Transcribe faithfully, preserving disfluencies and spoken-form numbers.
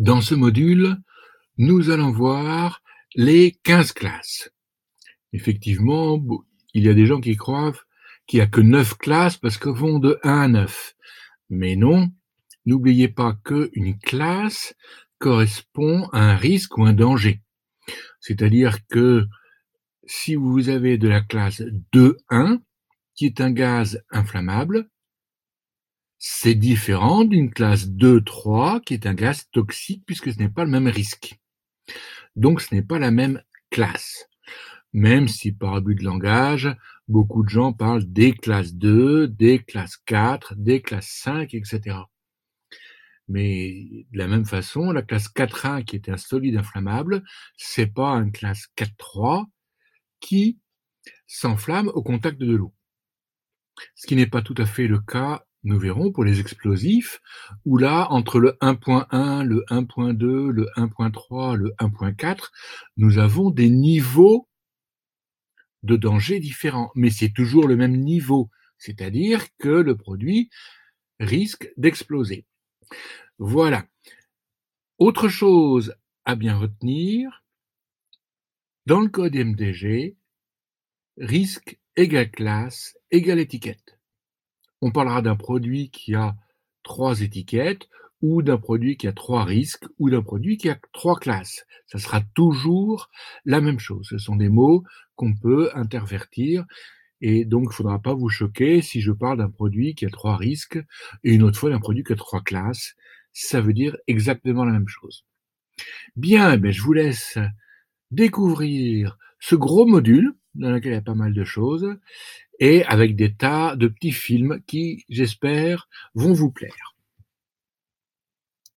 Dans ce module, nous allons voir les quinze classes. Effectivement, il y a des gens qui croient qu'il n'y a que neuf classes parce qu'elles vont de un à neuf. Mais non, n'oubliez pas qu'une classe correspond à un risque ou un danger. C'est-à-dire que si vous avez de la classe deux un, qui est un gaz inflammable, c'est différent d'une classe deux trois, qui est un gaz toxique, puisque ce n'est pas le même risque. Donc, ce n'est pas la même classe. Même si, par abus de langage, beaucoup de gens parlent des classes deux, des classes quatre, des classes cinq, et cetera. Mais de la même façon, la classe quatre un, qui est un solide inflammable, c'est pas une classe quatre trois qui s'enflamme au contact de l'eau. Ce qui n'est pas tout à fait le cas, nous verrons, pour les explosifs, où là, entre le un point un, le un point deux, le un point trois, le un point quatre, nous avons des niveaux de danger différents, mais c'est toujours le même niveau, c'est-à-dire que le produit risque d'exploser. Voilà. Autre chose à bien retenir, dans le code M D G, risque égale classe égale étiquette. On parlera d'un produit qui a trois étiquettes, ou d'un produit qui a trois risques, ou d'un produit qui a trois classes. Ça sera toujours la même chose. Ce sont des mots qu'on peut intervertir, et donc il ne faudra pas vous choquer si je parle d'un produit qui a trois risques, et une autre fois d'un produit qui a trois classes. Ça veut dire exactement la même chose. Bien, ben je vous laisse découvrir ce gros module, dans lequel il y a pas mal de choses, et avec des tas de petits films qui, j'espère, vont vous plaire.